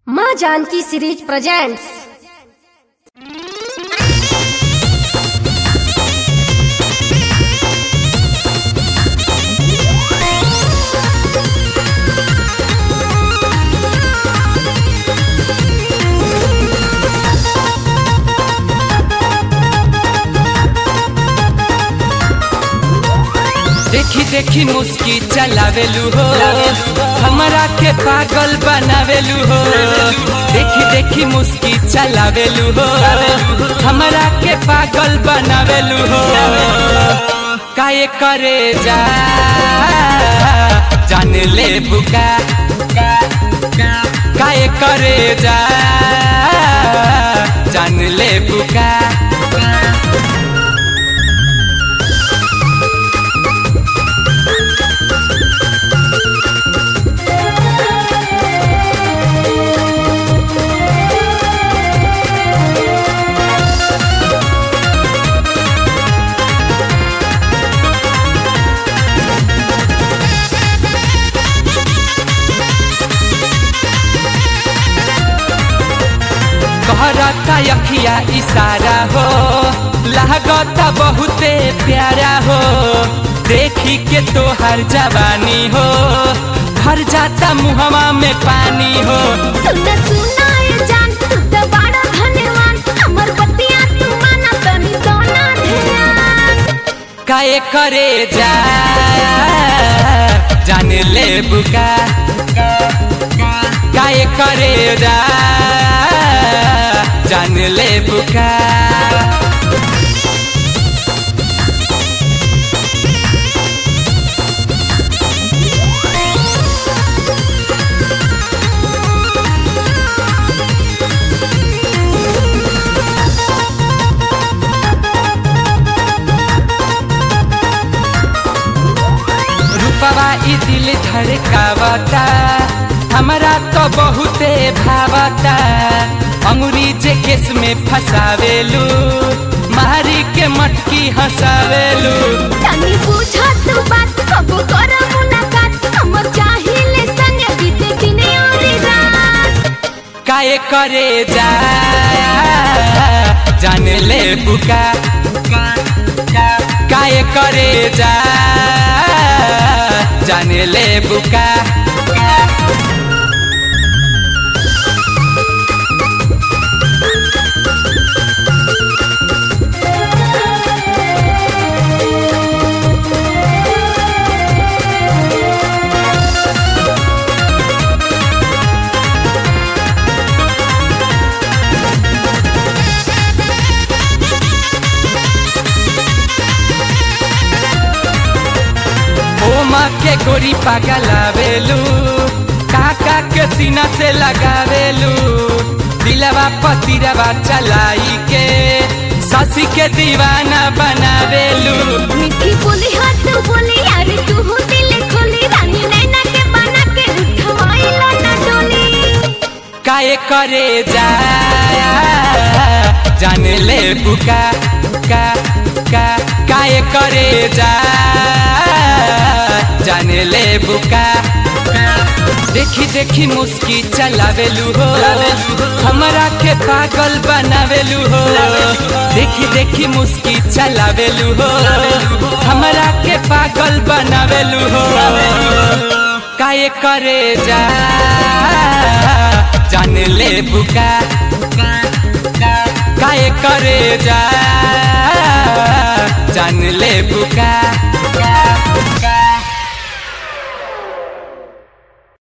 माँ Janaki series presents. देखी देखी मुस्की चलावेलू हो, हमरा के पागल बनावेलू हो। देखी देखी मुस्की चलावेलू हो, हमरा के पागल बनावेलू हो। काहे करे जा जान ले बुका, काहे करे जा जान ले बुका। कहरता अखिया इशारा हो, लागता बहुते प्यारा हो। देखी के तोहर जवानी हो, भर जाता मुहवा में पानी हो। सुना सुना ये जान, तू तो बड़ा धन्यवान, हमर बतिया तू माना तनी दोना ध्यान। काहे करे जा जान ले बुका, काहे करे जा जान ले बुका। रूपवा ई दिल धड़कावता, हमरा तो बहुते भावता। अंगुरी जे केस में फसावेलू, मारी के मटकी हंसावेलू। तनी पूछा तू बात, कबो कर मुलाकात, हमर चाहिले संग बीते दिन और रात। काहे करे जा जान ले बुका, काहे करे जा जान ले बुका। माँ के गोरी पागलावेलू, काका के सीना से लगावेलू। दिलवा पतिरवा चलाई के ससी के दीवाना बनावेलू। मीठी बोली हाथ बोली यार, तू हो दिल खोली, रानी नैना के बना के उठवाइला ना डोली। काहे करे जा जान ले बुका, काहे करे जा जान ले बुका। देखी देखी मुस्की चलावेलू हो, हमरा के पागल बनावेलू हो। देखी देखी मुस्की चलावेलू हो, हमरा के पागल बनावेलू हो। काहे करे जा जान ले बुका, काहे करे जा